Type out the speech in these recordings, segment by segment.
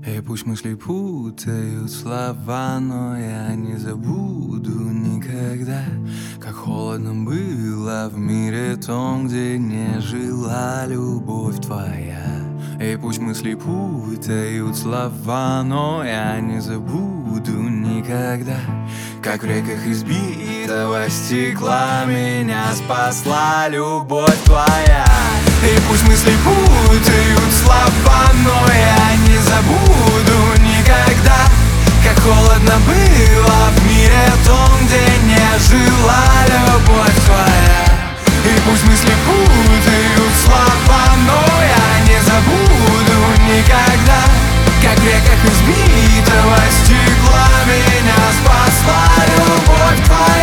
И пусть мысли путают слова, но я не забуду никогда, как холодно было в мире том, где не жила любовь твоя. И пусть мысли путают слова, но я не забуду никогда, как в реках избитого стекла меня спасла любовь твоя. И пусть мысли путают слова, но я не забуду никогда, как холодно было в мире том, где не жила любовь твоя. И пусть мысли путают слова, но я не забуду никогда, как в реках избитого стекла меня спасла любовь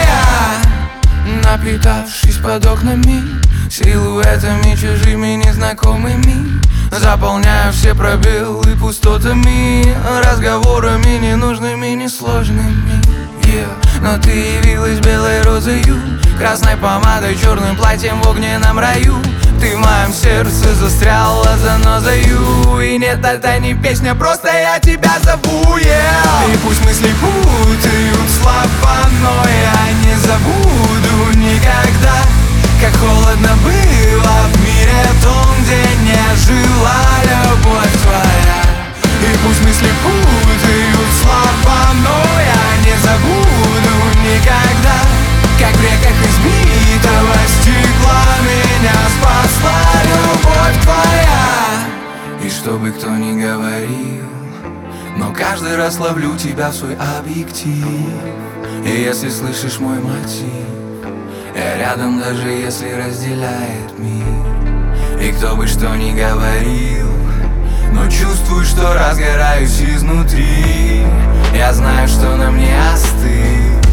твоя. Напитавшись под окнами силуэтами чужими незнакомыми, заполняю все пробелы пустотами, разговорами ненужными, несложными. Но ты явилась белой розою, красной помадой, черным платьем в огненном раю. Ты в моем сердце застряла занозою, и нет, это не песня, просто я тебя зову, И пусть мысли путают слова, но я не забуду никогда, как холодно было в мире том, где не жила любовь твоя. И пусть мысли путают слова, но я не забуду никогда, как в реках избитого стекла меня спасла любовь твоя. И что бы кто ни говорил, но каждый раз ловлю тебя в свой объектив. И если слышишь мой мотив, я рядом, даже если разделяет мир. И кто бы что ни говорил, но чувствую, что разгораюсь изнутри. Я знаю, что на мне остыл.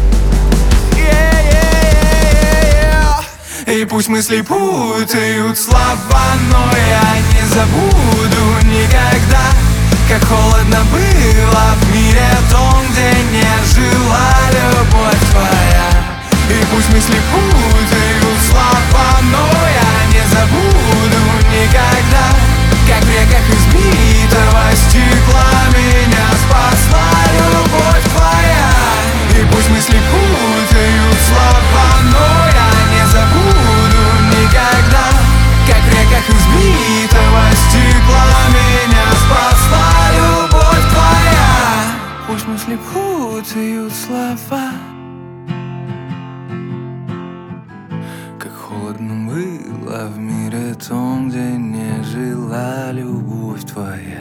И пусть мысли путают слова, но я не забуду никогда, как холодно было в мире том, где не жила любовь твоя. И пусть мысли путают слова, но я не забуду никогда, как в реках избитого стекла меня спасла любовь твоя. И пусть мысли путают слова, но я не забуду никогда, как в реках избитого стекла меня спасла любовь твоя. Пусть мысли путают слова, как холодно было в мире том, где не жила любовь твоя.